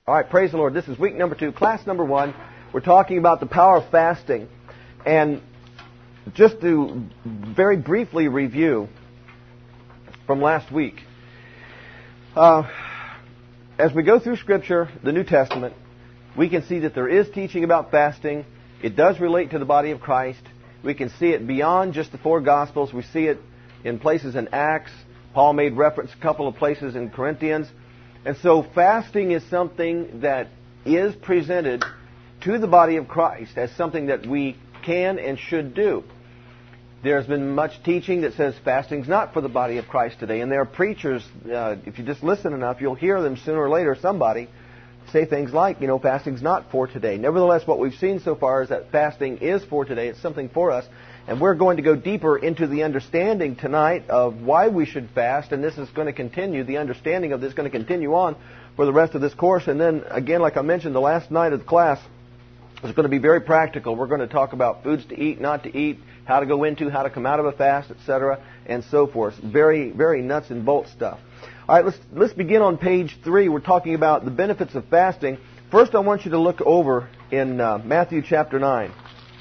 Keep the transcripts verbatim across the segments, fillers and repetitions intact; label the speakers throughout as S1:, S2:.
S1: All right, praise the Lord. This is week number two, class number one. We're talking about the power of fasting. And just to very briefly review from last week, uh, as we go through Scripture, the New Testament, we can see that there is teaching about fasting. It does relate to the body of Christ. We can see it beyond just the four Gospels. We see it in places in Acts. Paul made reference a couple of places in Corinthians. And so fasting is something that is presented to the body of Christ as something that we can and should do. There's been much teaching that says fasting's not for the body of Christ today. And there are preachers, uh, if you just listen enough, you'll hear them sooner or later, somebody say things like, you know, fasting's not for today. Nevertheless, what we've seen so far is that fasting is for today. It's something for us. And we're going to go deeper into the understanding tonight of why we should fast. And this is going to continue, the understanding of this is going to continue on for the rest of this course. And then, again, like I mentioned, the last night of the class is going to be very practical. We're going to talk about foods to eat, not to eat, how to go into, how to come out of a fast, et cetera, and so forth. Very, very nuts and bolts stuff. All right, let's let's begin on page three. We're talking about the benefits of fasting. First, I want you to look over in uh, Matthew chapter nine.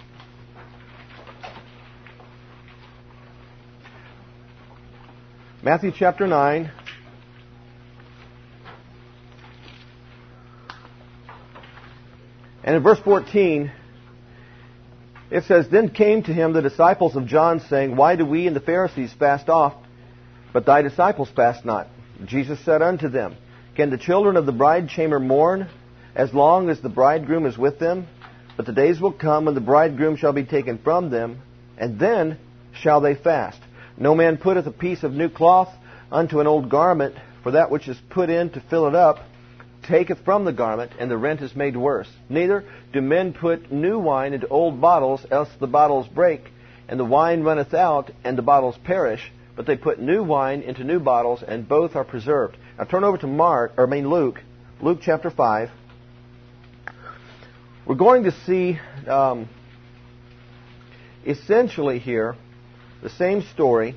S1: Matthew chapter nine. And in verse fourteen, it says, Then came to him the disciples of John, saying, Why do we and the Pharisees fast oft, but thy disciples fast not? Jesus said unto them, Can the children of the bride chamber mourn, as long as the bridegroom is with them? But the days will come when the bridegroom shall be taken from them, and then shall they fast. No man putteth a piece of new cloth unto an old garment, for that which is put in to fill it up taketh from the garment, and the rent is made worse. Neither do men put new wine into old bottles, else the bottles break, and the wine runneth out, and the bottles perish. But they put new wine into new bottles, and both are preserved. Now turn over to Mark, or I mean Luke, Luke chapter five. We're going to see um, essentially here the same story,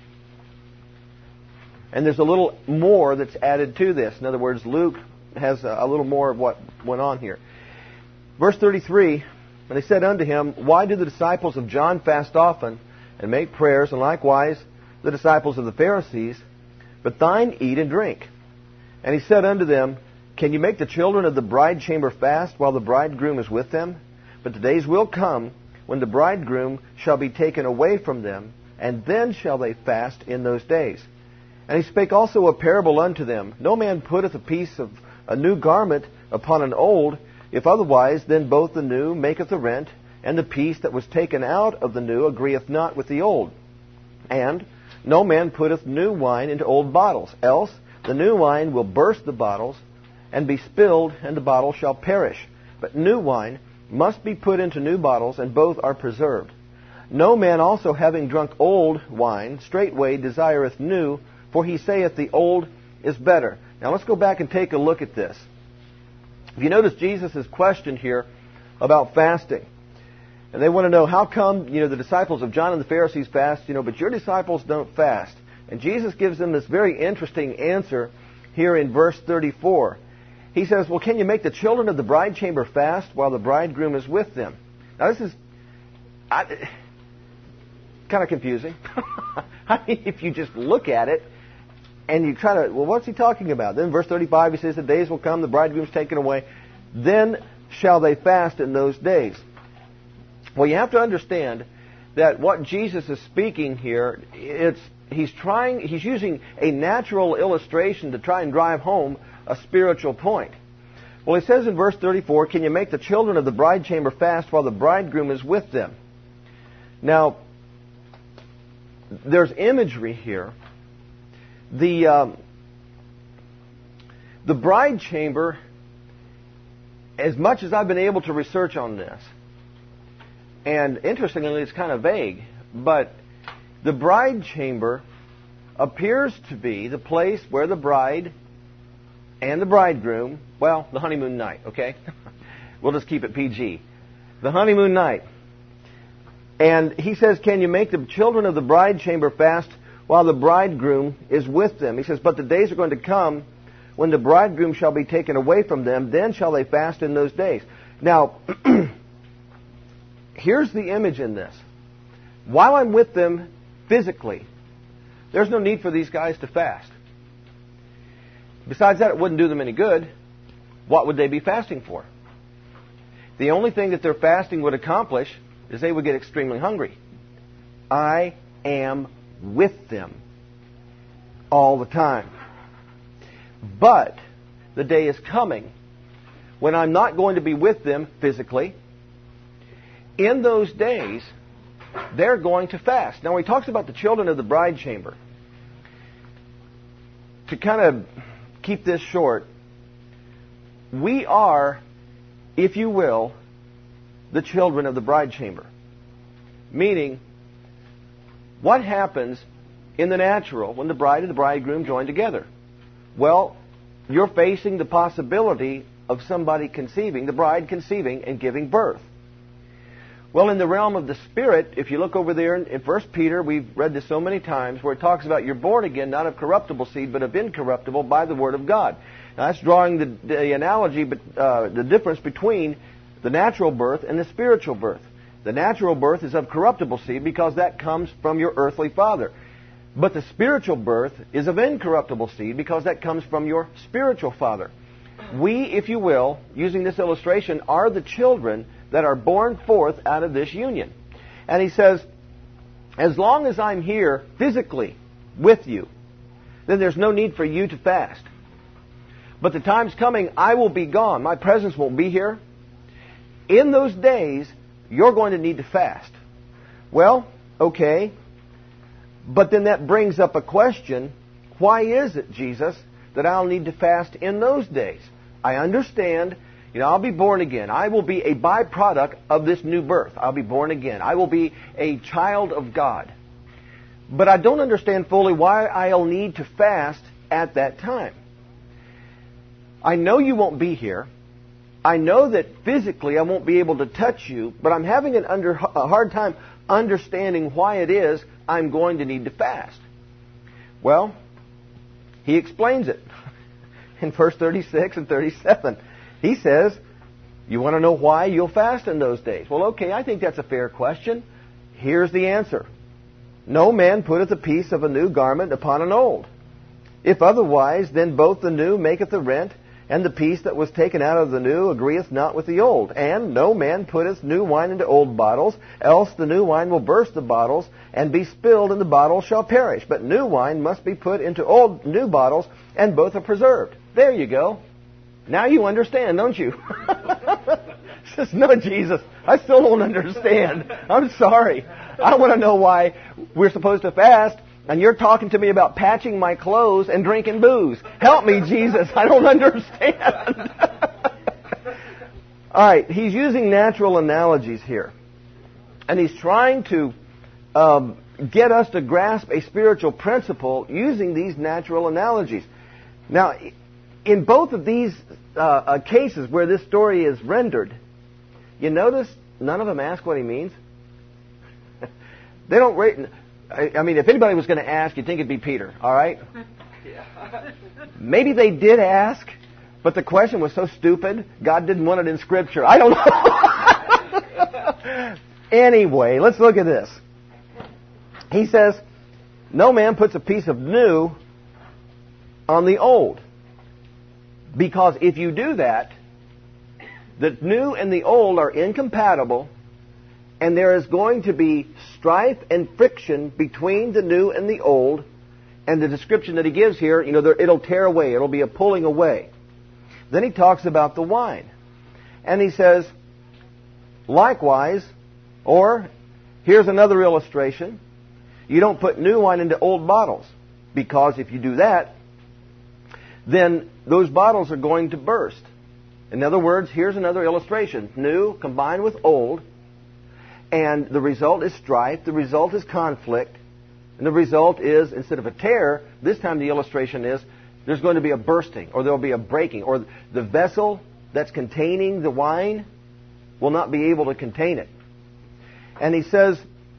S1: and there's a little more that's added to this. In other words, Luke has a little more of what went on here. Verse thirty-three, And they said unto him, Why do the disciples of John fast often, and make prayers, and likewise the disciples of the Pharisees, but thine eat and drink? And he said unto them, Can you make the children of the bride chamber fast while the bridegroom is with them? But the days will come when the bridegroom shall be taken away from them, and then shall they fast in those days. And he spake also a parable unto them. No man putteth a piece of a new garment upon an old, if otherwise, then both the new maketh the rent, and the piece that was taken out of the new agreeth not with the old. And no man putteth new wine into old bottles, else the new wine will burst the bottles, and be spilled, and the bottle shall perish. But new wine must be put into new bottles, and both are preserved. No man also having drunk old wine straightway desireth new, for he saith the old is better. Now let's go back and take a look at this. If you notice Jesus' question here about fasting, and they want to know, how come, you know, the disciples of John and the Pharisees fast, you know, but your disciples don't fast? And Jesus gives them this very interesting answer here in verse thirty-four. He says, well, can you make the children of the bride chamber fast while the bridegroom is with them? Now this is I, kind of confusing. I mean, if you just look at it and you try to, well, what's he talking about? Then verse thirty-five, he says, the days will come, the bridegroom is taken away. Then shall they fast in those days. Well, you have to understand that what Jesus is speaking here, it's he's trying, he's using a natural illustration to try and drive home a spiritual point. Well, he says in verse thirty-four, can you make the children of the bride chamber fast while the bridegroom is with them? Now, there's imagery here. The um, the bride chamber, as much as I've been able to research on this, and interestingly, it's kind of vague, but the bride chamber appears to be the place where the bride and the bridegroom, well, the honeymoon night, okay? We'll just keep it P G. The honeymoon night. And he says, can you make the children of the bride chamber fast while the bridegroom is with them? He says, but the days are going to come when the bridegroom shall be taken away from them, then shall they fast in those days. Now, here's the image in this. While I'm with them physically, there's no need for these guys to fast. Besides that, it wouldn't do them any good. What would they be fasting for? The only thing that their fasting would accomplish is they would get extremely hungry. I am with them all the time. But the day is coming when I'm not going to be with them physically. In those days, they're going to fast. Now, he talks about the children of the bride chamber. To kind of keep this short, we are, if you will, the children of the bride chamber. Meaning, what happens in the natural when the bride and the bridegroom join together? Well, you're facing the possibility of somebody conceiving, the bride conceiving and giving birth. Well, in the realm of the Spirit, if you look over there in First Peter, we've read this so many times, where it talks about you're born again, not of corruptible seed, but of incorruptible by the Word of God. Now, that's drawing the, the analogy, but uh, the difference between the natural birth and the spiritual birth. The natural birth is of corruptible seed because that comes from your earthly father. But the spiritual birth is of incorruptible seed because that comes from your spiritual father. We, if you will, using this illustration, are the children that are born forth out of this union. And he says, as long as I'm here physically with you, then there's no need for you to fast. But the time's coming, I will be gone. My presence won't be here. In those days, you're going to need to fast. Well, okay. But then that brings up a question. Why is it, Jesus, that I'll need to fast in those days? I understand, you know, I'll be born again. I will be a byproduct of this new birth. I'll be born again. I will be a child of God. But I don't understand fully why I'll need to fast at that time. I know you won't be here. I know that physically I won't be able to touch you, but I'm having an under, a hard time understanding why it is I'm going to need to fast. Well, he explains it in verse thirty-six and thirty-seven. He says, you want to know why you'll fast in those days? Well, okay, I think that's a fair question. Here's the answer. No man putteth a piece of a new garment upon an old. If otherwise, then both the new maketh the rent, and the piece that was taken out of the new agreeth not with the old. And no man putteth new wine into old bottles, else the new wine will burst the bottles, and be spilled, and the bottles shall perish. But new wine must be put into old new bottles, and both are preserved. There you go. Now you understand, don't you? Says, no, Jesus, I still don't understand. I'm sorry. I want to know why we're supposed to fast, and you're talking to me about patching my clothes and drinking booze. Help me, Jesus. I don't understand. All right, he's using natural analogies here. And he's trying to um, get us to grasp a spiritual principle using these natural analogies. Now, in both of these uh, uh, cases where this story is rendered, you notice none of them ask what he means. They don't rate. I mean, if anybody was going to ask, you'd think it'd be Peter, all right? Yeah. Maybe they did ask, but the question was so stupid, God didn't want it in Scripture. I don't know. Anyway, let's look at this. He says, no man puts a piece of new on the old. Because if you do that, the new and the old are incompatible, and there is going to be strife and friction between the new and the old. And the description that he gives here, you know, it'll tear away. It'll be a pulling away. Then he talks about the wine. And he says, likewise, or here's another illustration. You don't put new wine into old bottles. Because if you do that, then those bottles are going to burst. In other words, here's another illustration. New combined with old. And the result is strife. The result is conflict. And the result is, instead of a tear, this time the illustration is there's going to be a bursting, or there will be a breaking, or the vessel that's containing the wine will not be able to contain it. And he says,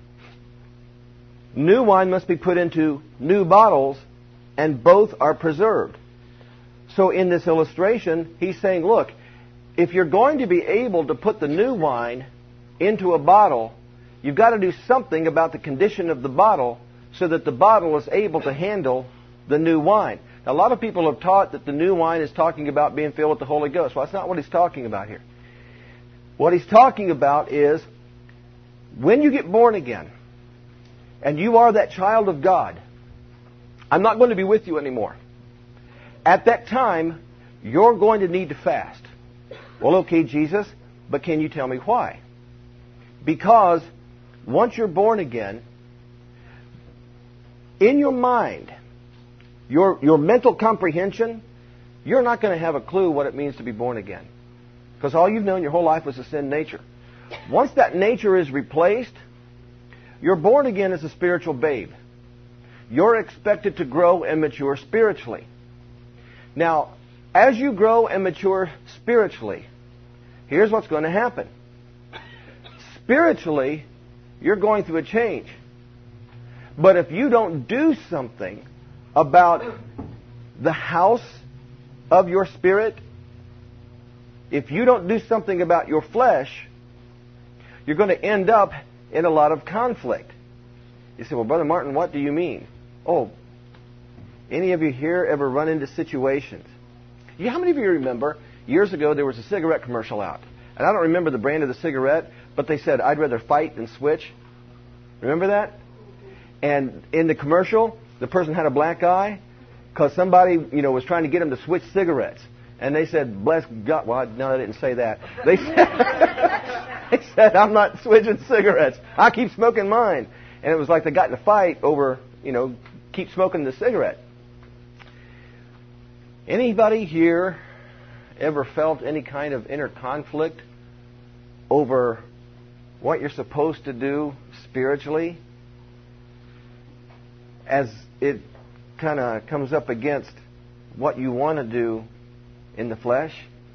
S1: new wine must be put into new bottles, and both are preserved. So in this illustration, he's saying, look, if you're going to be able to put the new wine into a bottle, you've got to do something about the condition of the bottle so that the bottle is able to handle the new wine. Now, a lot of people have taught that the new wine is talking about being filled with the Holy Ghost. Well, that's not what he's talking about here. What he's talking about is when you get born again and you are that child of God, I'm not going to be with you anymore. At that time, you're going to need to fast. Well, okay, Jesus, but can you tell me why? Because once you're born again, in your mind, your, your mental comprehension, you're not going to have a clue what it means to be born again. Because all you've known your whole life was a sin nature. Once that nature is replaced, you're born again as a spiritual babe. You're expected to grow and mature spiritually. Now, as you grow and mature spiritually, here's what's going to happen. Spiritually, you're going through a change. But if you don't do something about the house of your spirit, if you don't do something about your flesh, you're going to end up in a lot of conflict. You say, well, Brother Martin, what do you mean? Oh, any of you here ever run into situations? You, how many of you remember years ago there was a cigarette commercial out? And I don't remember the brand of the cigarette, but they said, I'd rather fight than switch. Remember that? And in the commercial, the person had a black eye because somebody, you know, was trying to get him to switch cigarettes. And they said, bless God. Well, no, I didn't say that. They said, they said, I'm not switching cigarettes. I keep smoking mine. And it was like they got in a fight over, you know, keep smoking the cigarette. Anybody here ever felt any kind of inner conflict over what you're supposed to do spiritually as it kind of comes up against what you want to do in the flesh?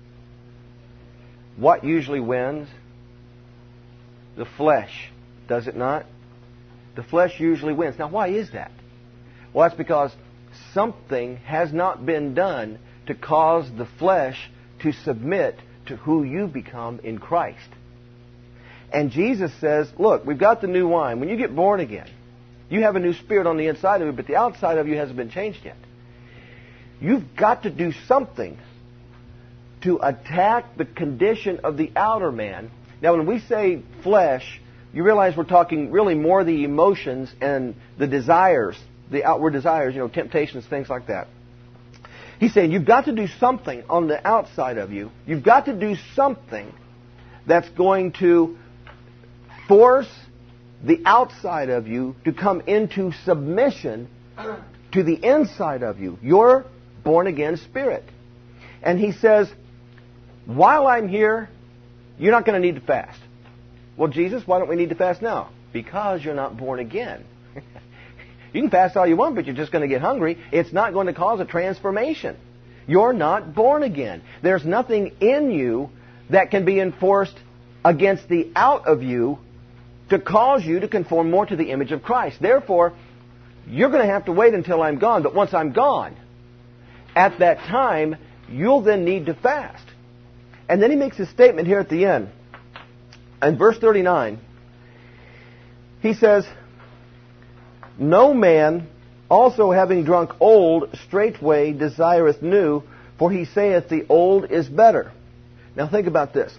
S1: What usually wins? The flesh, does it not? The flesh usually wins. Now, why is that? Well, that's because something has not been done to cause the flesh to submit to who you become in Christ. And Jesus says, look, we've got the new wine. When you get born again, you have a new spirit on the inside of you, but the outside of you hasn't been changed yet. You've got to do something to attack the condition of the outer man. Now, when we say flesh, you realize we're talking really more the emotions and the desires, the outward desires, you know, temptations, things like that. He's saying you've got to do something on the outside of you. You've got to do something that's going to force the outside of you to come into submission to the inside of you, your born-again spirit. And he says, while I'm here, you're not going to need to fast. Well, Jesus, why don't we need to fast now? Because you're not born again. You can fast all you want, but you're just going to get hungry. It's not going to cause a transformation. You're not born again. There's nothing in you that can be enforced against the out of you to cause you to conform more to the image of Christ. Therefore, you're going to have to wait until I'm gone. But once I'm gone, at that time, you'll then need to fast. And then he makes his statement here at the end. In verse thirty-nine, he says, no man also having drunk old straightway desireth new, for he saith the old is better. Now think about this.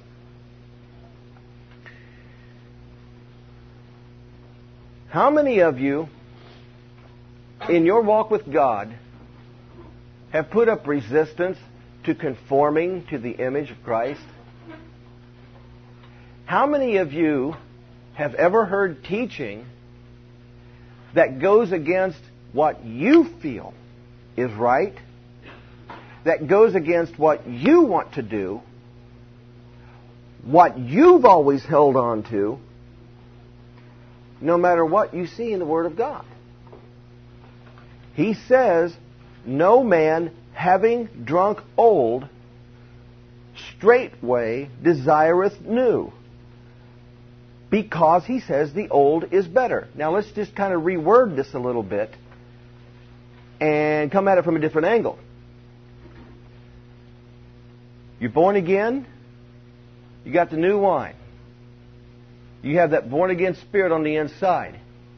S1: How many of you in your walk with God have put up resistance to conforming to the image of Christ? How many of you have ever heard teaching that goes against what you feel is right, that goes against what you want to do, what you've always held on to, no matter what you see in the Word of God? He says, no man having drunk old straightway desireth new, because he says the old is better. Now let's just kind of reword this a little bit and come at it from a different angle. You're born again. You got the new wine. You have that born again spirit on the inside.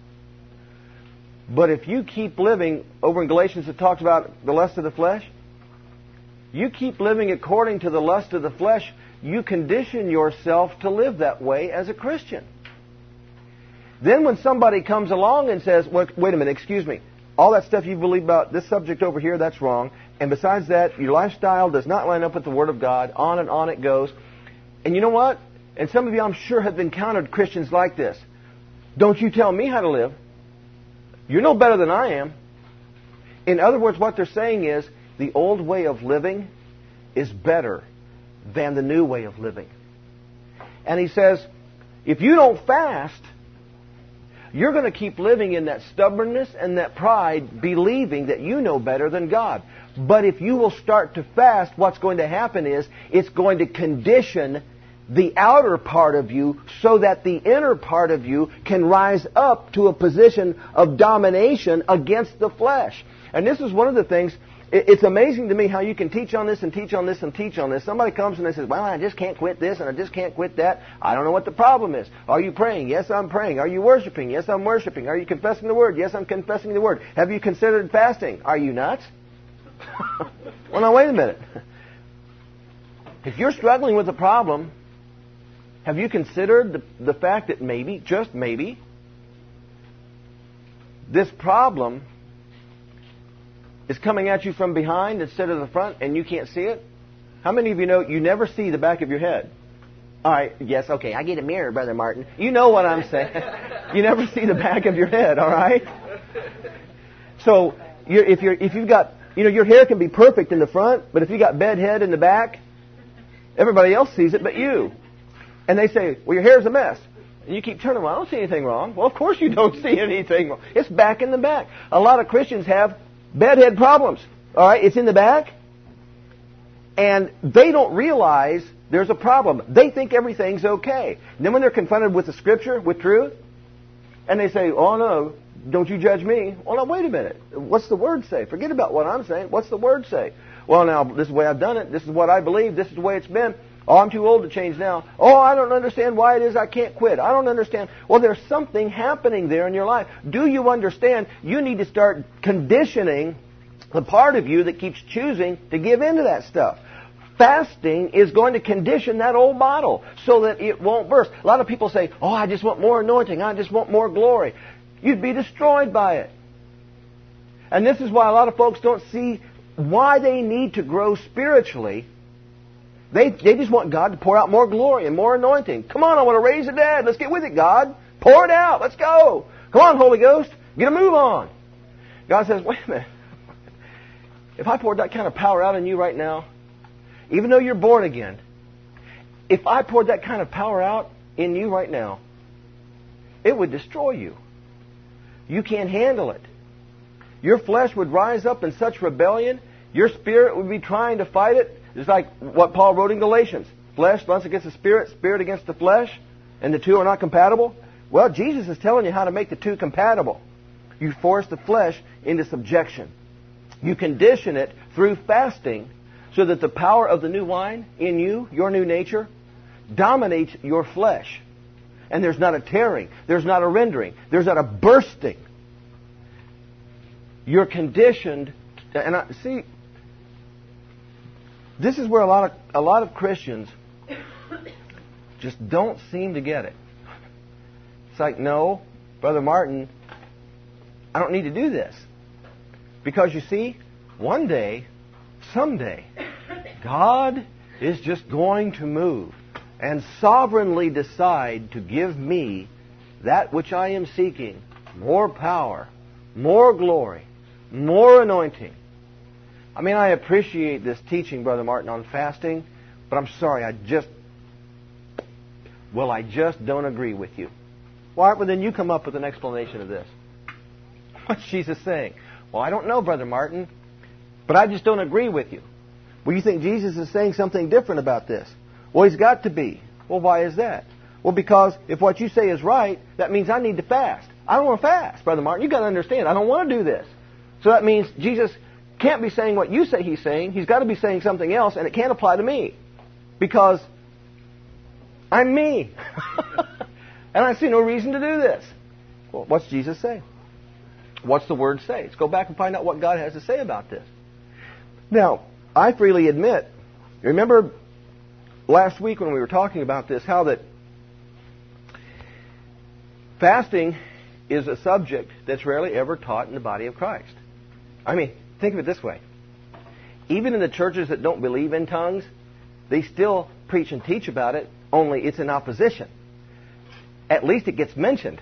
S1: But if you keep living, over in Galatians it talks about the lust of the flesh. You keep living according to the lust of the flesh, you condition yourself to live that way as a Christian. Then when somebody comes along and says, wait, wait a minute, excuse me, all that stuff you believe about this subject over here, that's wrong. And besides that, your lifestyle does not line up with the Word of God. On and on it goes. And you know what? And some of you, I'm sure, have encountered Christians like this. Don't you tell me how to live. You're no better than I am. In other words, what they're saying is, the old way of living is better than the new way of living. And he says, if you don't fast, you're going to keep living in that stubbornness and that pride, believing that you know better than God. But if you will start to fast, what's going to happen is it's going to condition the outer part of you so that the inner part of you can rise up to a position of domination against the flesh. And this is one of the things, it's amazing to me how you can teach on this and teach on this and teach on this. Somebody comes and they says, well, I just can't quit this and I just can't quit that. I don't know what the problem is. Are you praying? Yes, I'm praying. Are you worshiping? Yes, I'm worshiping. Are you confessing the Word? Yes, I'm confessing the Word. Have you considered fasting? Are you nuts? Well, now, wait a minute. If you're struggling with a problem, have you considered the, the fact that maybe, just maybe, this problem is coming at you from behind instead of the front and you can't see it? How many of you know you never see the back of your head? All right, yes, okay, I get a mirror, Brother Martin. You know what I'm saying. You never see the back of your head, all right? So, you're, if, you're, if you've got, you know, your hair can be perfect in the front, but if you got bed head in the back, everybody else sees it but you. And they say, well, your hair's a mess. And you keep turning, well, I don't see anything wrong. Well, of course you don't see anything wrong. It's back in the back. A lot of Christians have bedhead problems. All right, it's in the back. And they don't realize there's a problem. They think everything's okay. And then when they're confronted with the Scripture, with truth, and they say, oh, no, don't you judge me. Well, now, wait a minute. What's the Word say? Forget about what I'm saying. What's the Word say? Well, now, this is the way I've done it. This is what I believe. This is the way it's been. Oh, I'm too old to change now. Oh, I don't understand why it is I can't quit. I don't understand. Well, there's something happening there in your life. Do you understand? You need to start conditioning the part of you that keeps choosing to give into that stuff. Fasting is going to condition that old bottle so that it won't burst. A lot of people say, oh, I just want more anointing. I just want more glory. You'd be destroyed by it. And this is why a lot of folks don't see why they need to grow spiritually. They, they just want God to pour out more glory and more anointing. Come on, I want to raise the dead. Let's get with it, God. Pour it out. Let's go. Come on, Holy Ghost. Get a move on. God says, wait a minute. If I poured that kind of power out on you right now, even though you're born again, if I poured that kind of power out in you right now, it would destroy you. You can't handle it. Your flesh would rise up in such rebellion. Your spirit would be trying to fight it. It's like what Paul wrote in Galatians. Flesh runs against the spirit, spirit against the flesh, and the two are not compatible. Well, Jesus is telling you how to make the two compatible. You force the flesh into subjection. You condition it through fasting so that the power of the new wine in you, your new nature, dominates your flesh. And there's not a tearing. There's not a rending. There's not a bursting. You're conditioned. To, and I, see, this is where a lot of a lot of Christians just don't seem to get it. It's like, no, Brother Martin, I don't need to do this. Because you see, one day, someday, God is just going to move and sovereignly decide to give me that which I am seeking, more power, more glory, more anointing. I mean, I appreciate this teaching, Brother Martin, on fasting, but I'm sorry, I just, well, I just don't agree with you. Why? Well, then you come up with an explanation of this. What's Jesus saying? Well, I don't know, Brother Martin, but I just don't agree with you. Well, you think Jesus is saying something different about this? Well, He's got to be. Well, why is that? Well, because if what you say is right, that means I need to fast. I don't want to fast, Brother Martin. You've got to understand, I don't want to do this. So that means Jesus can't be saying what you say He's saying. He's got to be saying something else, and it can't apply to me. because I'm me. And I see no reason to do this. Well, what's Jesus say? What's the Word say? Let's go back and find out what God has to say about this. Now, I freely admit, remember last week when we were talking about this, how that fasting is a subject that's rarely ever taught in the body of Christ. I mean, think of it this way. Even in the churches that don't believe in tongues, they still preach and teach about it, only it's in opposition. At least it gets mentioned.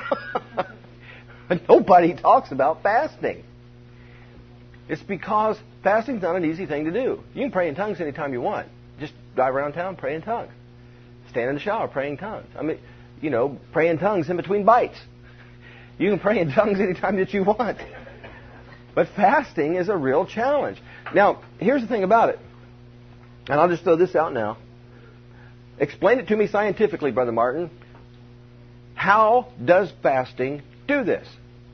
S1: Nobody talks about fasting. It's because fasting's not an easy thing to do. You can pray in tongues anytime you want. Just drive around town, pray in tongues. Stand in the shower, pray in tongues. I mean, you know, pray in tongues in between bites. You can pray in tongues anytime that you want. But fasting is a real challenge. Now, here's the thing about it. And I'll just throw this out now. Explain it to me scientifically, Brother Martin. How does fasting do this?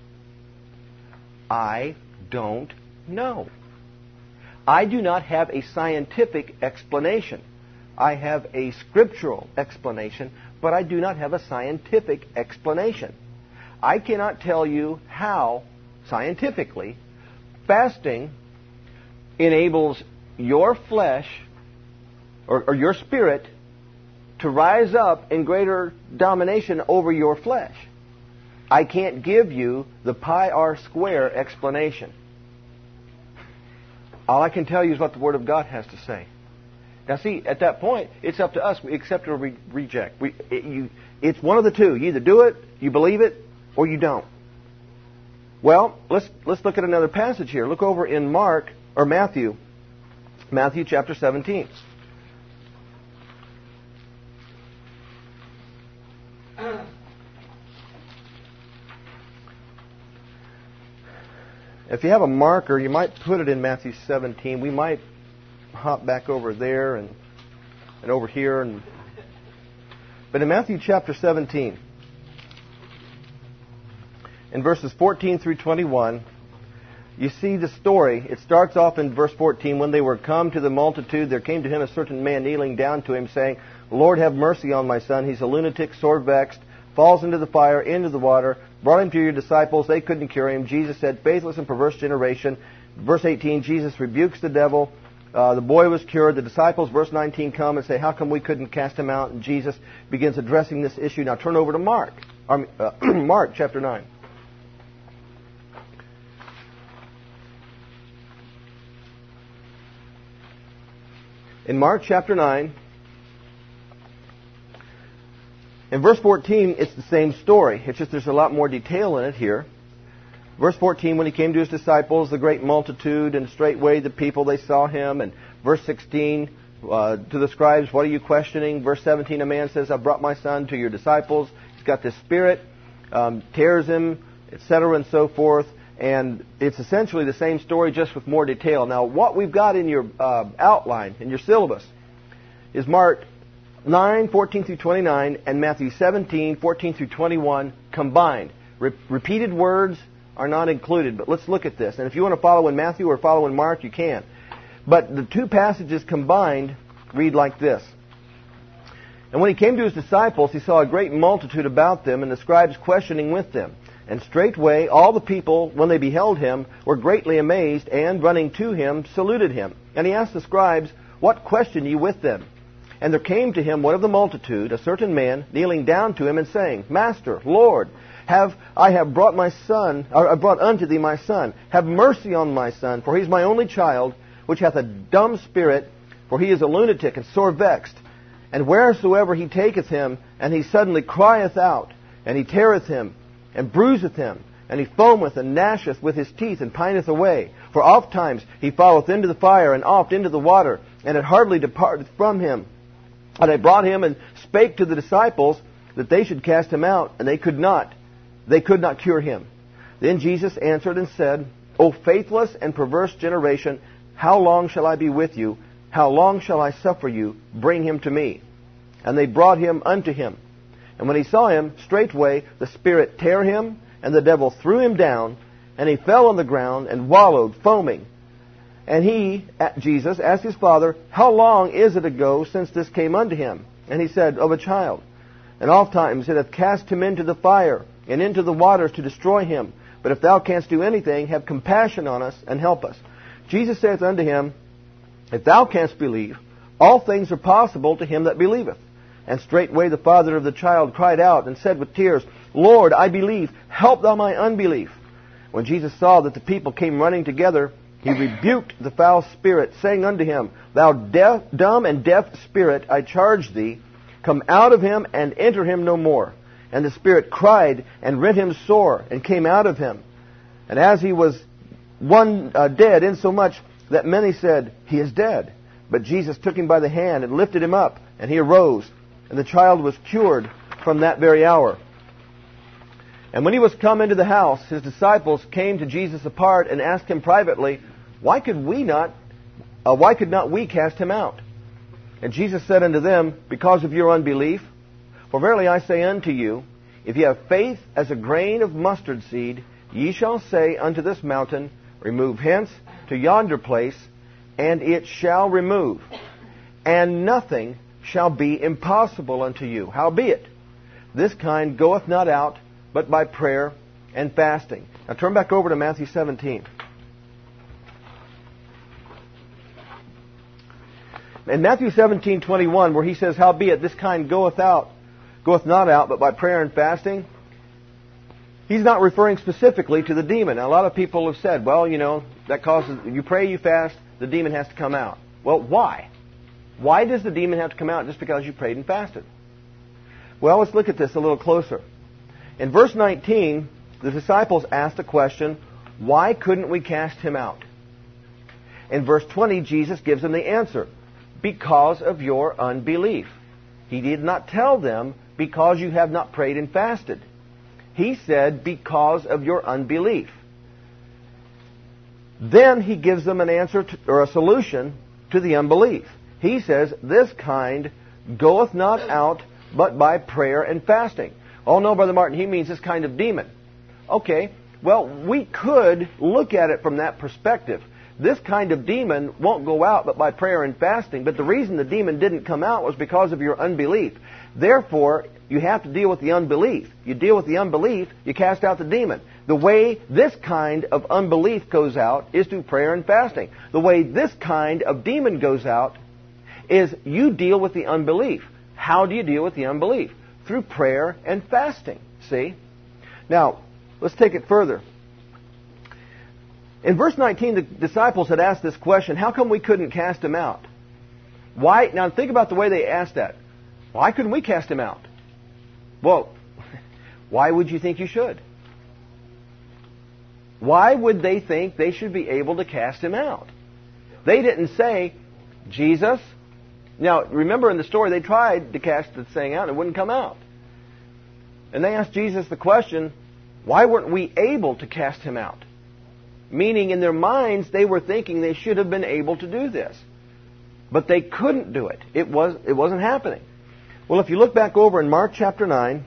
S1: I don't know. I do not have a scientific explanation. I have a scriptural explanation, but I do not have a scientific explanation. I cannot tell you how, scientifically, fasting enables your flesh or, or your spirit to rise up in greater domination over your flesh. I can't give you the pi r square explanation. All I can tell you is what the Word of God has to say. Now see, at that point, it's up to us. We accept or re- reject. We, it, you, it's one of the two. You either do it, you believe it, or you don't. Well, let's let's look at another passage here. Look over in Mark, or Matthew, Matthew chapter seventeen. If you have a marker, you might put it in Matthew seventeen. We might hop back over there and and over here. And but in Matthew chapter seventeen, in verses fourteen through twenty-one, you see the story. It starts off in verse fourteen. When they were come to the multitude, there came to him a certain man kneeling down to him, saying, Lord, have mercy on my son. He's a lunatic, sore vexed, falls into the fire, into the water. Brought him to your disciples. They couldn't cure him. Jesus said, faithless and perverse generation. Verse eighteen, Jesus rebukes the devil. Uh, the boy was cured. The disciples, verse nineteen, come and say, how come we couldn't cast him out? And Jesus begins addressing this issue. Now turn over to Mark. Um, uh, Mark chapter nine. In Mark chapter nine, in verse fourteen, it's the same story. It's just there's a lot more detail in it here. Verse fourteen, when he came to his disciples, the great multitude, and straightway the people, they saw him. And verse sixteen, uh, to the scribes, what are you questioning? Verse seventeen, a man says, I brought my son to your disciples. He's got this spirit, um, tears him, et cetera, and so forth. And it's essentially the same story, just with more detail. Now, what we've got in your uh, outline, in your syllabus, is Mark nine, fourteen through twenty-nine, and Matthew seventeen, fourteen through twenty-one combined. Re- repeated words are not included, but let's look at this. And if you want to follow in Matthew or follow in Mark, you can. But the two passages combined read like this. And when he came to his disciples, he saw a great multitude about them, and the scribes questioning with them. And straightway all the people, when they beheld him, were greatly amazed, and running to him, saluted him. And he asked the scribes, what question ye with them? And there came to him one of the multitude, a certain man, kneeling down to him and saying, Master, Lord, have I have brought my son, or I brought unto thee my son. Have mercy on my son, for he is my only child, which hath a dumb spirit, for he is a lunatic and sore vexed. And wheresoever he taketh him, and he suddenly crieth out, and he teareth him, and bruiseth him, and he foameth and gnasheth with his teeth, and pineth away. For oft times he falleth into the fire, and oft into the water, and it hardly departeth from him. And I brought him and spake to the disciples that they should cast him out, and they could not. They could not cure him. Then Jesus answered and said, O faithless and perverse generation, how long shall I be with you? How long shall I suffer you? Bring him to me. And they brought him unto him. And when he saw him, straightway the spirit tare him, and the devil threw him down, and he fell on the ground and wallowed, foaming. And he, Jesus, asked his father, How long is it ago since this came unto him? And he said, Of a child. And oft times it hath cast him into the fire, and into the waters to destroy him. But if thou canst do anything, have compassion on us, and help us. Jesus saith unto him, If thou canst believe, all things are possible to him that believeth. And straightway the father of the child cried out, and said with tears, Lord, I believe, help thou my unbelief. When Jesus saw that the people came running together, he rebuked the foul spirit, saying unto him, Thou deaf, dumb and deaf spirit, I charge thee, come out of him, and enter him no more. And the spirit cried, and rent him sore, and came out of him. And as he was one uh, dead, insomuch that many said, He is dead. But Jesus took him by the hand, and lifted him up, and he arose. And the child was cured from that very hour. And when he was come into the house, his disciples came to Jesus apart, and asked him privately, Why could we not, uh, why could not we cast him out? And Jesus said unto them, Because of your unbelief. For verily I say unto you, if ye have faith as a grain of mustard seed, ye shall say unto this mountain, Remove hence to yonder place, and it shall remove. And nothing shall be impossible unto you. Howbeit, this kind goeth not out, but by prayer and fasting. Now turn back over to Matthew seventeen. In Matthew seventeen twenty-one, where he says, Howbeit, this kind goeth out, goeth not out, but by prayer and fasting, he's not referring specifically to the demon. Now, a lot of people have said, well, you know, that causes, you pray, you fast, the demon has to come out. Well, why? Why does the demon have to come out just because you prayed and fasted? Well, let's look at this a little closer. In verse nineteen, the disciples asked a question, why couldn't we cast him out? In verse twenty, Jesus gives them the answer, because of your unbelief. He did not tell them, because you have not prayed and fasted. He said, because of your unbelief. Then he gives them an answer to, or a solution to the unbelief. He says, this kind goeth not out but by prayer and fasting. Oh no, Brother Martin, he means this kind of demon. Okay, well, we could look at it from that perspective. This kind of demon won't go out but by prayer and fasting. But the reason the demon didn't come out was because of your unbelief. Therefore, you have to deal with the unbelief. You deal with the unbelief, you cast out the demon. The way this kind of unbelief goes out is through prayer and fasting. The way this kind of demon goes out is you deal with the unbelief. How do you deal with the unbelief? Through prayer and fasting. See? Now, let's take it further. In verse nineteen, the disciples had asked this question, how come we couldn't cast him out? Why? Now think about the way they asked that. Why couldn't we cast him out? Well, why would you think you should? Why would they think they should be able to cast him out? They didn't say, Jesus. Now, remember in the story, they tried to cast the thing out and it wouldn't come out. And they asked Jesus the question, why weren't we able to cast him out? Meaning in their minds, they were thinking they should have been able to do this. But they couldn't do it. It was, it wasn't happening. Well, if you look back over in Mark chapter nine,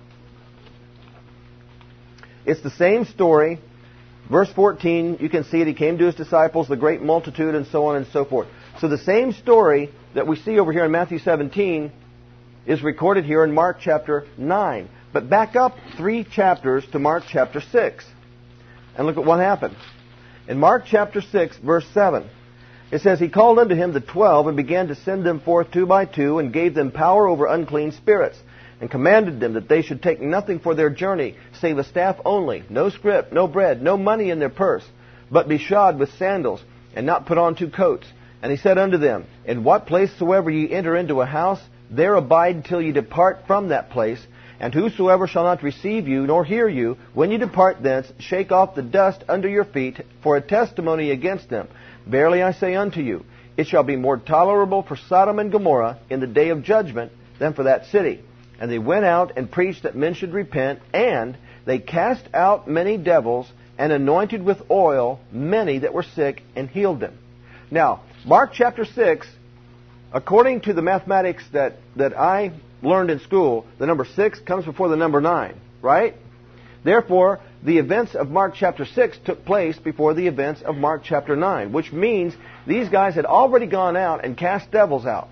S1: it's the same story. Verse fourteen, you can see it. He came to his disciples, the great multitude, and so on and so forth. So the same story that we see over here in Matthew seventeen is recorded here in Mark chapter nine. But back up three chapters to Mark chapter six. And look at what happened. In Mark chapter six, verse seven, it says, He called unto him the twelve, and began to send them forth two by two, and gave them power over unclean spirits, and commanded them that they should take nothing for their journey, save a staff only, no scrip, no bread, no money in their purse, but be shod with sandals, and not put on two coats. And he said unto them, In what place soever ye enter into a house, there abide till ye depart from that place. And whosoever shall not receive you, nor hear you, when you depart thence, shake off the dust under your feet for a testimony against them. Verily I say unto you, it shall be more tolerable for Sodom and Gomorrah in the day of judgment than for that city. And they went out and preached that men should repent, and they cast out many devils, and anointed with oil many that were sick, and healed them. Now, Mark chapter six, according to the mathematics that, that I learned in school, the number six comes before the number nine, right? Therefore, the events of Mark chapter six took place before the events of Mark chapter nine, which means these guys had already gone out and cast devils out.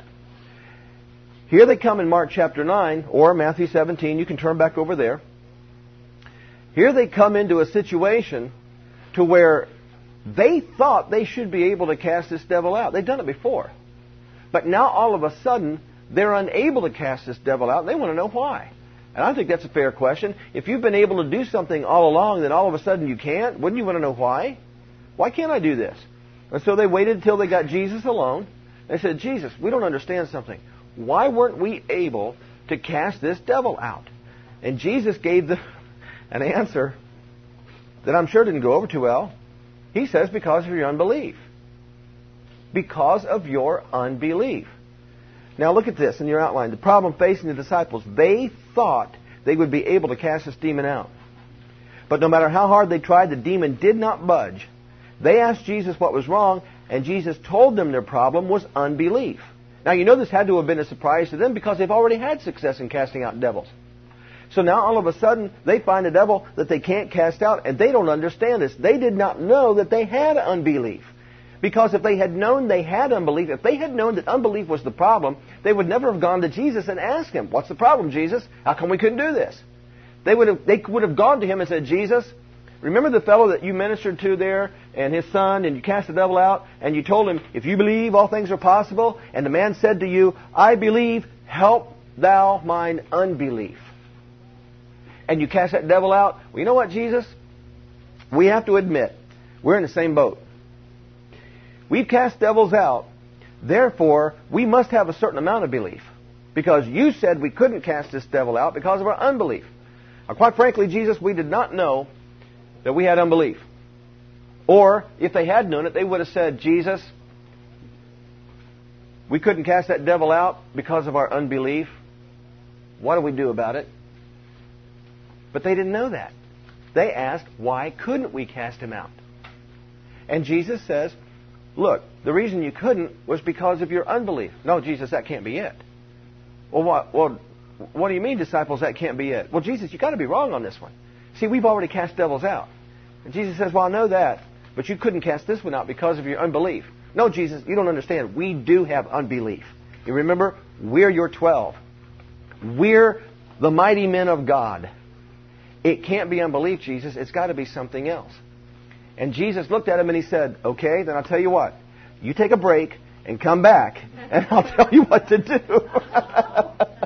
S1: Here they come in Mark chapter nine, or Matthew seventeen. You can turn back over there. Here they come into a situation to where they thought they should be able to cast this devil out. They've done it before. But now all of a sudden, they're unable to cast this devil out, and they want to know why. And I think that's a fair question. If you've been able to do something all along, then all of a sudden you can't, wouldn't you want to know why? Why can't I do this? And so they waited until they got Jesus alone. They said, Jesus, we don't understand something. Why weren't we able to cast this devil out? And Jesus gave them an answer that I'm sure didn't go over too well. He says, because of your unbelief. Because of your unbelief. Now look at this in your outline. The problem facing the disciples. They thought they would be able to cast this demon out. But no matter how hard they tried, the demon did not budge. They asked Jesus what was wrong, and Jesus told them their problem was unbelief. Now you know this had to have been a surprise to them because they've already had success in casting out devils. So now all of a sudden they find a devil that they can't cast out, and they don't understand this. They did not know that they had unbelief. Because if they had known they had unbelief, if they had known that unbelief was the problem, they would never have gone to Jesus and asked Him, what's the problem, Jesus? How come we couldn't do this? They would have, they would have gone to Him and said, Jesus, remember the fellow that you ministered to there and his son, and you cast the devil out, and you told him, if you believe, all things are possible? And the man said to you, I believe, help thou mine unbelief. And you cast that devil out. Well, you know what, Jesus? We have to admit, we're in the same boat. We've cast devils out. Therefore, we must have a certain amount of belief. Because you said we couldn't cast this devil out because of our unbelief. Now, quite frankly, Jesus, we did not know that we had unbelief. Or, if they had known it, they would have said, Jesus, we couldn't cast that devil out because of our unbelief. What do we do about it? But they didn't know that. They asked, why couldn't we cast him out? And Jesus says, look, the reason you couldn't was because of your unbelief. No, Jesus, that can't be it. Well, what, well, what do you mean, disciples, that can't be it? Well, Jesus, you've got to be wrong on this one. See, we've already cast devils out. And Jesus says, well, I know that, but you couldn't cast this one out because of your unbelief. No, Jesus, you don't understand. We do have unbelief. You remember, we're your twelve. We're the mighty men of God. It can't be unbelief, Jesus. It's got to be something else. And Jesus looked at him and He said, okay, then I'll tell you what. You take a break and come back, and I'll tell you what to do.